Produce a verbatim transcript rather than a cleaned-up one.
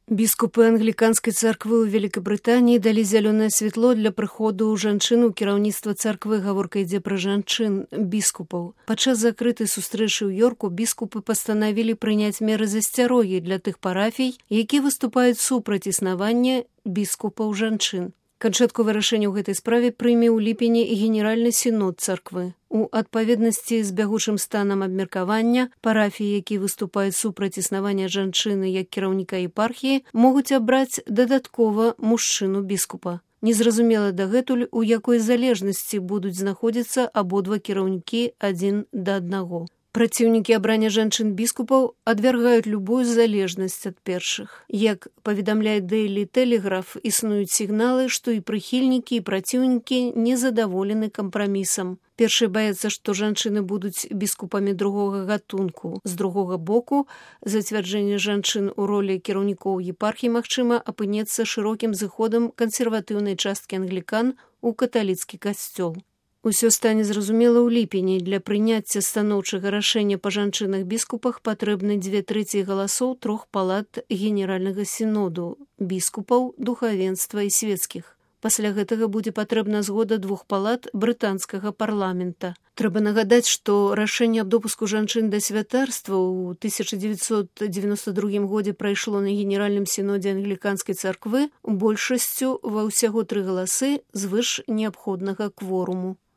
Біскупы англіканскай царквы ў Великабрытаніі далі зялёнае святло для прыходу жанчын у кіраўніцтва царквы. Гаворка ідзе пра жанчын біскупаў. Падчас закрытай сустрэчы ў Йорку біскупы пастанавілі прыняць меры засцярогі для тых парафій, якія выступаюць супраць існавання біскупаў жанчын. Канчатковае рашэнне ў гэтай справе прыме ў ліпені і генеральны сінод царквы. У адпаведнасці з бягучым станам абмеркавання, парафіі, якія выступаюць супраць існавання жанчыны як кіраўніка епархіі, могуць абраць дадаткова мужчыну біскупа. Незразумела дагэтуль, у якой залежнасці будуць знаходзіцца абодва кіраўнікі адзін да аднаго. Праціўнікі абрання жанчын-біскупаў адвяргаюць любую залежнасць ад першых. Як паведамляе Daily Telegraph, існуюць сігналы, што і прыхільнікі, і праціўнікі незадаволены кампрамісам. Першыя баяцца, што жанчыны будуць біскупамі другога гатунку. З другога боку, зацвярджэнне жанчын у ролі кіраўнікоў епархіі, магчыма, апынецца шырокім зыходам кансерватыўнай часткі англікан у каталіцкі касцёл. Усё стане зразумела ў ліпені. Для прыняцця станоўчага рашэння па жанчынах-біскупах патрэбны дзве трэці галасоў трох палат генеральнага сіноду – біскупаў, духавенства і свецкіх. Пасля гэтага будзе патрэбна згода двух палат брытанскага парламента. Трэба нагадаць, што рашэнне аб допуску жанчын да святарства ў тысяча дзевяцьсот дзевяноста другім годзе прайшло на генеральным сінодзе англіканскай царквы большасцю ва ўсяго тры галасы звыш неабходнага кворуму.